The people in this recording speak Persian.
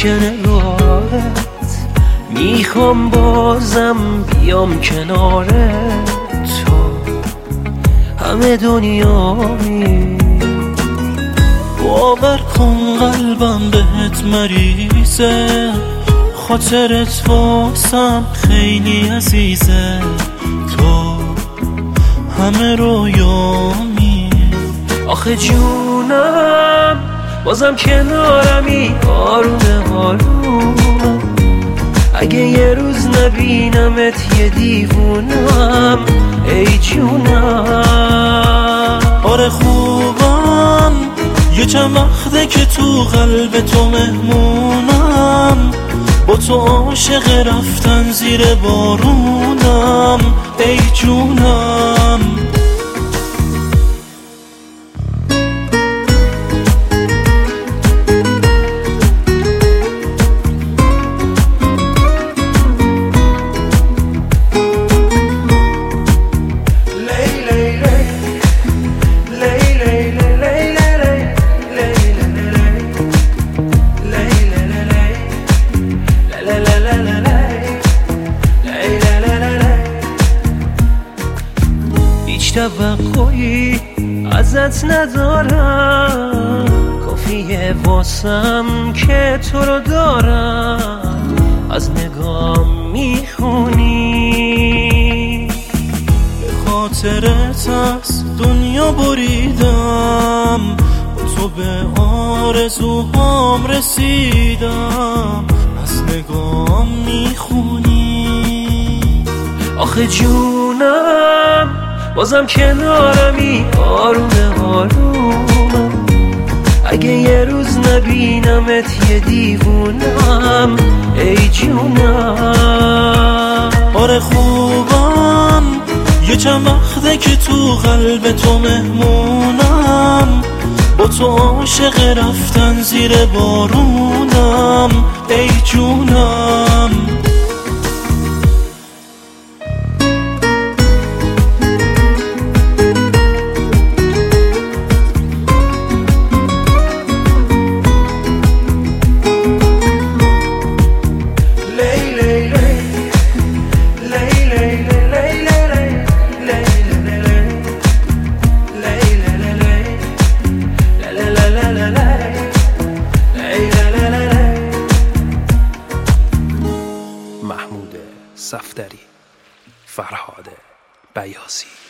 نگاهت میخوام بازم بیام کنار تو، همه دنیایی. باور کن قلبم بهت مریضه، خاطرت واسم خیلی عزیزه. تو همه رویامی. آخه جونم بازم کنارمی، آرومه آرومه. اگه یه روز نبینمت یه دیوونم ای جونم. آره خوبم، یه چند وقته که تو قلب تو مهمونم. با تو عاشق رفتن زیر بارونم ای جونم. توقعی ازت ندارم، کافیه واسم که تو رو دارم. از نگاه میخونی، به خاطرت از دنیا بریدم. با تو به آرزوهام رسیدم. از نگاه میخونی. آخه جونم بازم کنارمی، آرومه آرومه. اگه یه روز نبینمت یه دیوونم ای جونم. آره خوبم، یه چند وقته که تو قلب تو مهمونم. با تو عاشق رفتن زیر بارونم ای جونم. محمود صفدری، فرهاد بیاضی.